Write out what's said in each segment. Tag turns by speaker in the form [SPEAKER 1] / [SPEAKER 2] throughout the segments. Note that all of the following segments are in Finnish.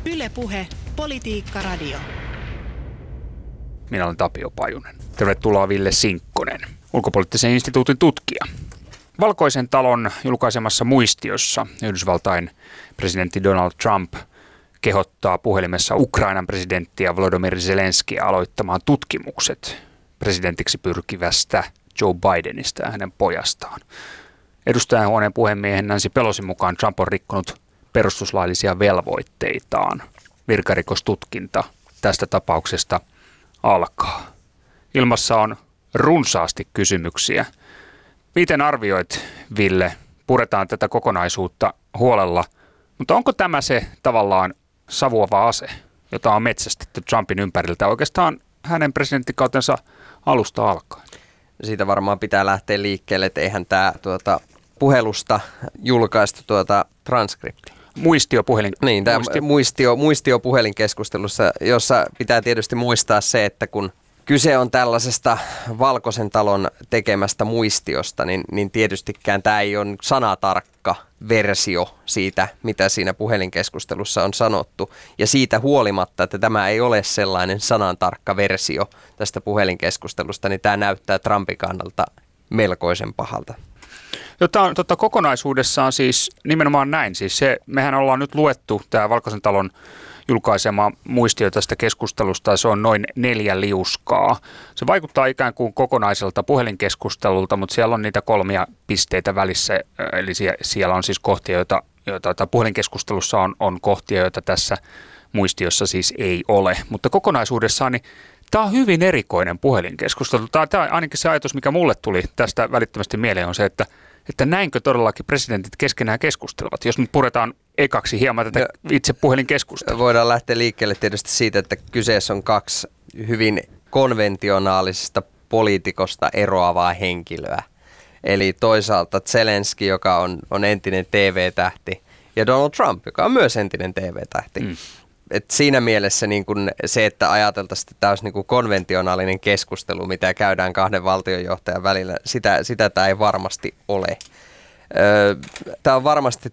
[SPEAKER 1] Yle Puhe, Politiikka Radio.
[SPEAKER 2] Minä olen Tapio Pajunen. Tervetuloa Ville Sinkkonen, Ulkopoliittisen instituutin tutkija. Valkoisen talon julkaisemassa muistiossa Yhdysvaltain presidentti Donald Trump kehottaa puhelimessa Ukrainan presidenttiä Volodymyr Zelenskiä aloittamaan tutkimukset presidentiksi pyrkivästä Joe Bidenista ja hänen pojastaan. Edustajainhuoneen puhemiehen Nancy Pelosin mukaan Trump on rikkonut perustuslaillisia velvoitteitaan. Virkarikostutkinta tästä tapauksesta alkaa. Ilmassa on runsaasti kysymyksiä. Miten arvioit, Ville? Puretaan tätä kokonaisuutta huolella, mutta onko tämä se tavallaan savuava ase, jota on metsästetty Trumpin ympäriltä oikeastaan hänen presidenttikautensa alusta alkaen?
[SPEAKER 3] Siitä varmaan pitää lähteä liikkeelle, että eihän tämä puhelusta julkaistu transkripti.
[SPEAKER 2] Muistiopuhelin.
[SPEAKER 3] Niin, tämä muistiopuhelinkeskustelussa, jossa pitää tietysti muistaa se, että kun kyse on tällaisesta Valkoisen talon tekemästä muistiosta, niin tietystikään tämä ei ole sanatarkka versio siitä, mitä siinä puhelinkeskustelussa on sanottu. Ja siitä huolimatta, että tämä ei ole sellainen sanantarkka versio tästä puhelinkeskustelusta, niin tämä näyttää Trumpin kannalta melkoisen pahalta.
[SPEAKER 2] Kokonaisuudessaan siis nimenomaan näin. Siis mehän ollaan nyt luettu tämä Valkoisen talon julkaisema muistio tästä keskustelusta, ja se on noin 4 liuskaa. Se vaikuttaa ikään kuin kokonaiselta puhelinkeskustelulta, mutta siellä on niitä 3 pisteitä välissä, eli siellä on siis kohtia, joita puhelinkeskustelussa on kohtia, joita tässä muistiossa siis ei ole. Mutta kokonaisuudessaan niin tämä on hyvin erikoinen puhelinkeskustelu. Tämä ainakin se ajatus, mikä mulle tuli tästä välittömästi mieleen, on se, että näinkö todellakin presidentit keskenään keskustelevat, jos nyt puretaan ekaksi hieman tätä itse puhelinkeskustelua.
[SPEAKER 3] Voidaan lähteä liikkeelle tietysti siitä, että kyseessä on 2 hyvin konventionaalisesta poliitikosta eroavaa henkilöä. Eli toisaalta Zelenski, joka on entinen TV-tähti, ja Donald Trump, joka on myös entinen TV-tähti. Et siinä mielessä niin kun se, että ajateltaisiin, että tämä olisi niin kun konventionaalinen keskustelu, mitä käydään 2 valtionjohtajan välillä, sitä tämä ei varmasti ole. Tämä on varmasti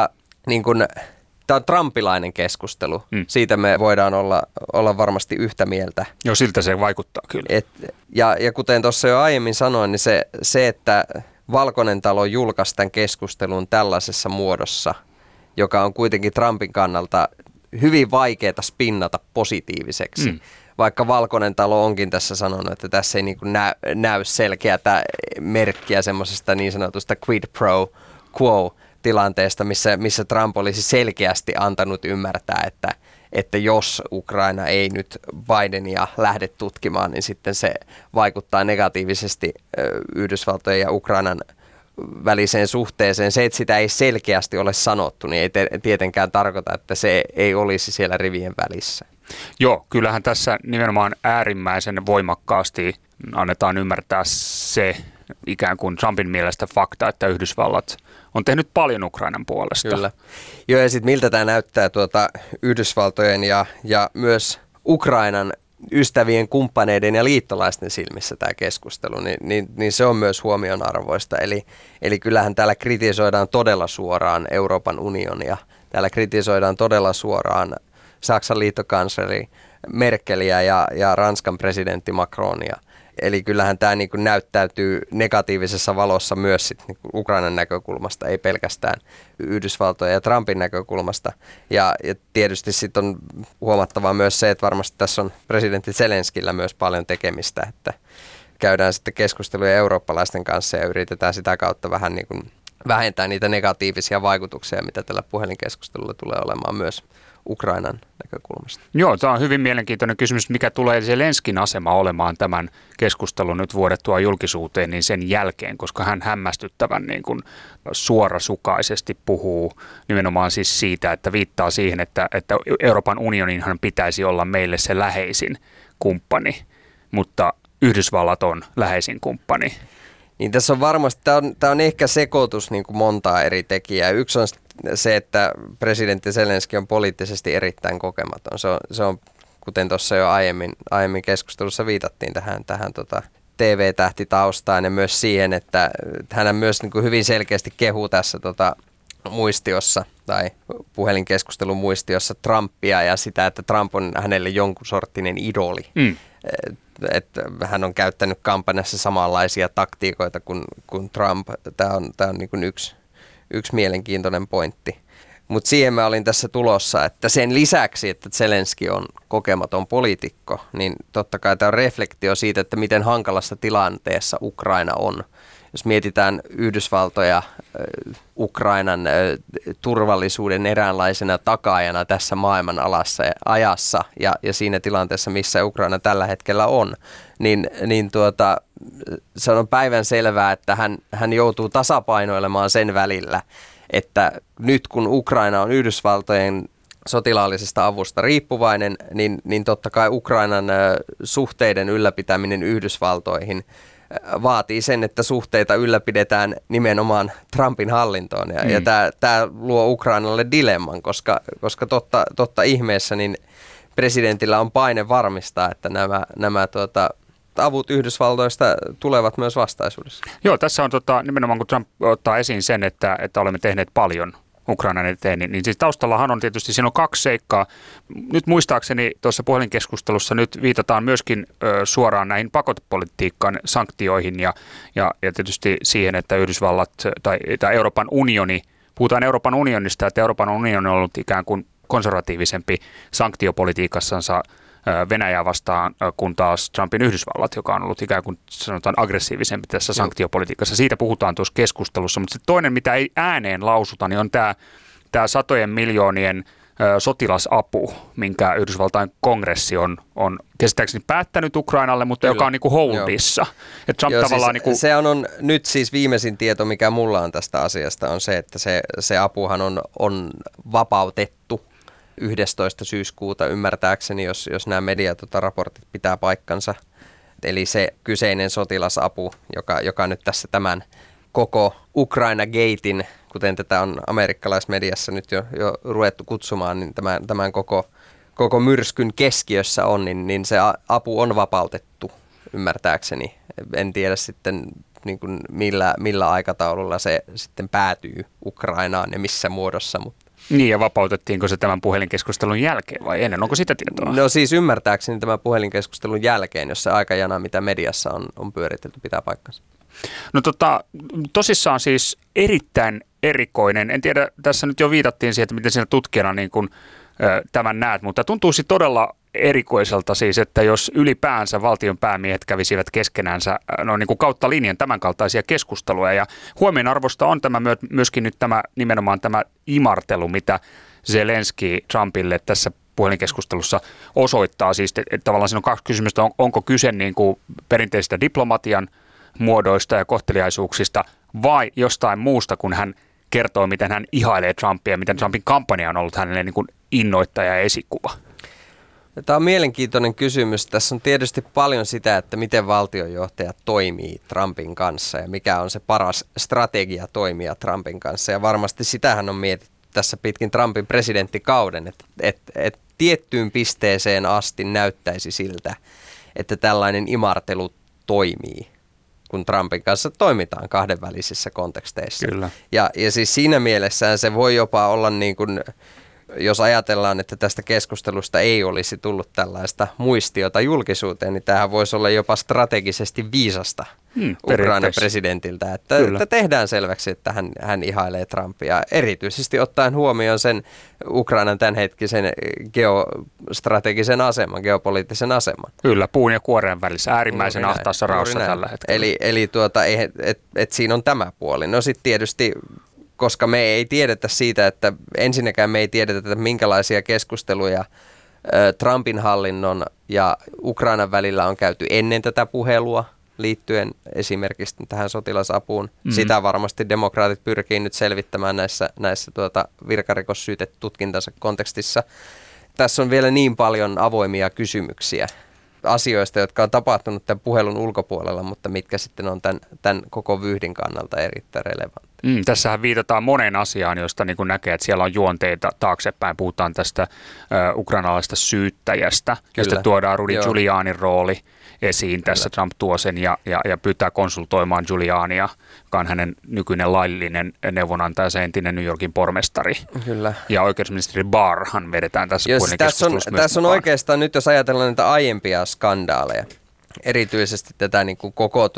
[SPEAKER 3] tämä on trumpilainen keskustelu. Siitä me voidaan olla varmasti yhtä mieltä.
[SPEAKER 2] Joo, siltä se vaikuttaa kyllä.
[SPEAKER 3] Ja kuten tuossa jo aiemmin sanoin, niin se, että Valkoinen talo julkaisi tämän keskustelun tällaisessa muodossa, joka on kuitenkin Trumpin kannalta hyvin vaikeaa spinnata positiiviseksi. Vaikka Valkoinen talo onkin tässä sanonut, että tässä ei niin kuin näy selkeätä merkkiä semmoisesta niin sanotusta quid pro quo tilanteesta, missä Trump olisi selkeästi antanut ymmärtää, että jos Ukraina ei nyt Bidenia lähde tutkimaan, niin sitten se vaikuttaa negatiivisesti Yhdysvaltojen ja Ukrainan väliseen suhteeseen. Se, että sitä ei selkeästi ole sanottu, niin ei tietenkään tarkoita, että se ei olisi siellä rivien välissä.
[SPEAKER 2] Joo, kyllähän tässä nimenomaan äärimmäisen voimakkaasti annetaan ymmärtää se ikään kuin Trumpin mielestä fakta, että Yhdysvallat on tehnyt paljon Ukrainan puolesta.
[SPEAKER 3] Kyllä. Joo, ja sitten miltä tämä näyttää Yhdysvaltojen ja myös Ukrainan ystävien, kumppaneiden ja liittolaisten silmissä tämä keskustelu, niin se on myös huomionarvoista. Eli kyllähän täällä kritisoidaan todella suoraan Euroopan unionia. Täällä kritisoidaan todella suoraan Saksan liittokansleri Merkeliä ja Ranskan presidentti Macronia. Eli kyllähän tämä niin kuin näyttäytyy negatiivisessa valossa myös sit niin kuin Ukrainan näkökulmasta, ei pelkästään Yhdysvaltojen ja Trumpin näkökulmasta. Ja tietysti sitten on huomattavaa myös se, että varmasti tässä on presidentti Zelenskillä myös paljon tekemistä, että käydään sitten keskusteluja eurooppalaisten kanssa ja yritetään sitä kautta vähän niin kuin vähentää niitä negatiivisia vaikutuksia, mitä tällä puhelinkeskustelulla tulee olemaan myös Ukrainan näkökulmasta.
[SPEAKER 2] Joo, tämä on hyvin mielenkiintoinen kysymys, mikä tulee Zelenskin asema olemaan tämän keskustelun nyt vuodettua julkisuuteen niin sen jälkeen, koska hän hämmästyttävän niin kuin suorasukaisesti puhuu nimenomaan siis siitä, että viittaa siihen, että Euroopan unioninhan pitäisi olla meille se läheisin kumppani, mutta Yhdysvallat on läheisin kumppani.
[SPEAKER 3] Niin tässä on varmasti, tämä on ehkä sekoitus niin kuin montaa eri tekijää. Yksi on se, että presidentti Zelenski on poliittisesti erittäin kokematon. Se on kuten tuossa jo aiemmin keskustelussa viitattiin tähän TV-tähtitaustaan ja myös siihen, että hän myös niin kuin hyvin selkeästi kehuu tässä muistiossa tai puhelinkeskustelun muistiossa Trumpia ja sitä, että Trump on hänelle jonkun sorttinen idoli. Että hän on käyttänyt kampanjassa samanlaisia taktiikoita kuin Trump. Tämä on niin kuin yksi mielenkiintoinen pointti. Mutta siihen mä olin tässä tulossa, että sen lisäksi, että Zelenski on kokematon poliitikko, niin totta kai tämä on reflektio siitä, että miten hankalassa tilanteessa Ukraina on. Jos mietitään Yhdysvaltoja Ukrainan turvallisuuden eräänlaisena takaajana tässä maailman ajassa ja siinä tilanteessa, missä Ukraina tällä hetkellä on, niin se on päivän selvää, että hän joutuu tasapainoilemaan sen välillä, että nyt kun Ukraina on Yhdysvaltojen sotilaallisesta avusta riippuvainen, niin totta kai Ukrainan suhteiden ylläpitäminen Yhdysvaltoihin vaatii sen, että suhteita ylläpidetään nimenomaan Trumpin hallintoon. Ja tämä luo Ukrainalle dilemman, koska totta ihmeessä niin presidentillä on paine varmistaa, että nämä avut Yhdysvaltoista tulevat myös vastaisuudessa.
[SPEAKER 2] Joo, tässä on nimenomaan kun Trump ottaa esiin sen, että olemme tehneet paljon Ukrainan eteen, niin siis taustallahan on tietysti, siinä on kaksi seikkaa. Nyt muistaakseni tuossa puhelinkeskustelussa nyt viitataan myöskin suoraan näihin pakotepolitiikkaan, sanktioihin ja tietysti siihen, että Yhdysvallat tai Euroopan unioni, puhutaan Euroopan unionista, että Euroopan unioni on ollut ikään kuin konservatiivisempi sanktiopolitiikassansa Venäjää vastaan, kun taas Trumpin Yhdysvallat, joka on ollut ikään kuin sanotaan aggressiivisempi tässä sanktiopolitiikassa. Siitä puhutaan tuossa keskustelussa, mutta se toinen, mitä ei ääneen lausuta, niin on tämä satojen miljoonien sotilasapu, minkä Yhdysvaltain kongressi on käsittääkseni päättänyt Ukrainalle, mutta joka on niin kuin holdissa. Ja Trump tavallaan
[SPEAKER 3] siis se on nyt siis viimeisin tieto, mikä mulla on tästä asiasta, on se, että se apuhan on vapautettu 11. syyskuuta ymmärtääkseni, jos nämä mediaraportit pitää paikkansa. Eli se kyseinen sotilasapu, joka nyt tässä tämän koko Ukraina-gatein, kuten tätä on amerikkalaismediassa nyt jo ruvettu kutsumaan, niin tämän koko myrskyn keskiössä on, niin se apu on vapautettu ymmärtääkseni. En tiedä sitten niin kuin millä aikataululla se sitten päätyy Ukrainaan ja missä muodossa, mutta
[SPEAKER 2] niin, ja vapautettiinko se tämän puhelinkeskustelun jälkeen vai ennen? Onko sitä tietoa?
[SPEAKER 3] No siis ymmärtääkseni tämän puhelinkeskustelun jälkeen, jos se aikajana, mitä mediassa on pyöritelty, pitää paikkansa.
[SPEAKER 2] No tosissaan siis erittäin erikoinen. En tiedä, tässä nyt jo viitattiin siihen, että miten siinä tutkijana niin kuin, tämän näet, mutta tuntuisi todella erikoiselta siis, että jos ylipäänsä valtion päämiehet kävisivät keskenänsä niin kuin kautta linjan tämän kaltaisia keskusteluja. Ja huomionarvosta on tämä myöskin nyt nimenomaan tämä imartelu, mitä Zelenski Trumpille tässä puhelinkeskustelussa osoittaa. Siis että tavallaan siinä on kaksi kysymystä, onko kyse niin kuin perinteisistä diplomatian muodoista ja kohteliaisuuksista vai jostain muusta, kun hän kertoo, miten hän ihailee Trumpia ja miten Trumpin kampanja on ollut hänelle niin kuin innoittaja ja esikuva.
[SPEAKER 3] Tämä on mielenkiintoinen kysymys. Tässä on tietysti paljon sitä, että miten valtionjohtaja toimii Trumpin kanssa ja mikä on se paras strategia toimia Trumpin kanssa. Ja varmasti sitähän on mietitty tässä pitkin Trumpin presidenttikauden, että tiettyyn pisteeseen asti näyttäisi siltä, että tällainen imartelu toimii, kun Trumpin kanssa toimitaan kahdenvälisissä konteksteissa.
[SPEAKER 2] Kyllä.
[SPEAKER 3] Ja siis siinä mielessään se voi jopa olla niin kuin, jos ajatellaan, että tästä keskustelusta ei olisi tullut tällaista muistiota julkisuuteen, niin tämähän voisi olla jopa strategisesti viisasta Ukrainan presidentiltä, että tehdään selväksi, että hän ihailee Trumpia, erityisesti ottaen huomioon sen Ukrainan tämänhetkisen geostrategisen aseman, geopoliittisen aseman.
[SPEAKER 2] Kyllä, puun ja kuoren välissä, äärimmäisen ahtaassa raossa tällä hetkellä.
[SPEAKER 3] Eli siinä on tämä puoli. No sitten tietysti, koska me ei tiedetä siitä, että ensinnäkään me ei tiedetä, että minkälaisia keskusteluja Trumpin hallinnon ja Ukrainan välillä on käyty ennen tätä puhelua liittyen esimerkiksi tähän sotilasapuun. Sitä varmasti demokraatit pyrkii nyt selvittämään näissä virkarikossyytetutkintansa kontekstissa. Tässä on vielä niin paljon avoimia kysymyksiä asioista, jotka on tapahtunut tämän puhelun ulkopuolella, mutta mitkä sitten on tämän koko vyyhdin kannalta erittäin relevantteja.
[SPEAKER 2] Tässähän viitataan moneen asiaan, josta niin kuin näkee, että siellä on juonteita taaksepäin. Puhutaan tästä ukrainalaisesta syyttäjästä, ja sitten tuodaan Rudy Giulianin rooli esiin. Tässä Trump tuo sen ja pyytää konsultoimaan Giuliania, joka on hänen nykyinen laillinen neuvonantaja, se entinen New Yorkin pormestari.
[SPEAKER 3] Kyllä.
[SPEAKER 2] Ja oikeusministeri Barrhan vedetään tässä keskustelussa myös
[SPEAKER 3] tässä on oikeastaan nyt, jos ajatellaan näitä aiempia skandaaleja, erityisesti tätä niin kuin koko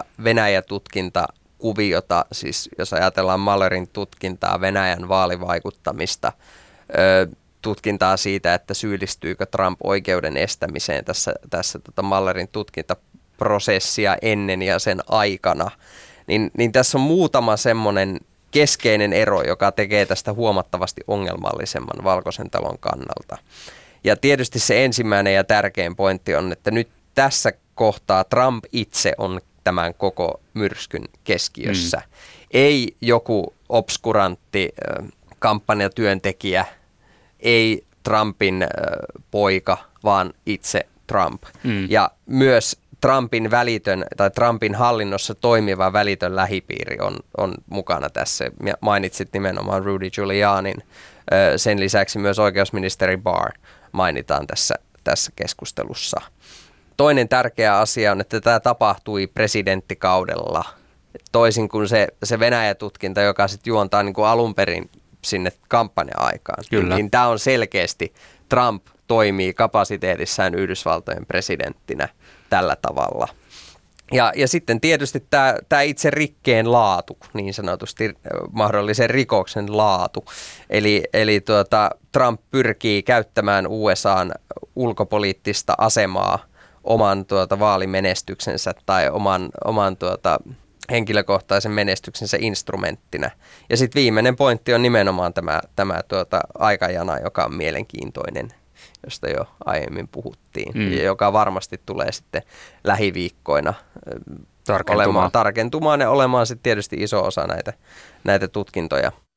[SPEAKER 3] Venäjä-tutkintakuviota, siis jos ajatellaan Muellerin tutkintaa, Venäjän vaalivaikuttamista, tutkintaa siitä, että syyllistyykö Trump oikeuden estämiseen tässä Muellerin tutkintaprosessia ennen ja sen aikana, niin tässä on muutama semmoinen keskeinen ero, joka tekee tästä huomattavasti ongelmallisemman Valkoisen talon kannalta. Ja tietysti se ensimmäinen ja tärkein pointti on, että nyt tässä kohtaa Trump itse on tämän koko myrskyn keskiössä. Ei joku obskurantti kampanjatyöntekijä, ei Trumpin poika, vaan itse Trump. Ja myös Trumpin välitön tai Trumpin hallinnossa toimiva välitön lähipiiri on mukana tässä. Mainitsit nimenomaan Rudy Giulianin. Sen lisäksi myös oikeusministeri Barr mainitaan tässä keskustelussa. Toinen tärkeä asia on, että tämä tapahtui presidenttikaudella. Toisin kuin se Venäjä-tutkinta, joka sitten juontaa niin kuin alun perin sinne kampanja-aikaan. Niin tämä on selkeästi, Trump toimii kapasiteetissaan Yhdysvaltojen presidenttinä tällä tavalla. Ja sitten tietysti tämä itse rikkeen laatu, niin sanotusti mahdollisen rikoksen laatu. Eli Trump pyrkii käyttämään USAn ulkopoliittista asemaa oman vaalimenestyksensä tai oman henkilökohtaisen menestyksensä instrumenttina. Ja sitten viimeinen pointti on nimenomaan tämä aikajana, joka on mielenkiintoinen, josta jo aiemmin puhuttiin, ja joka varmasti tulee sitten lähiviikkoina tarkentumaan ja olemaan sitten tietysti iso osa näitä tutkintoja.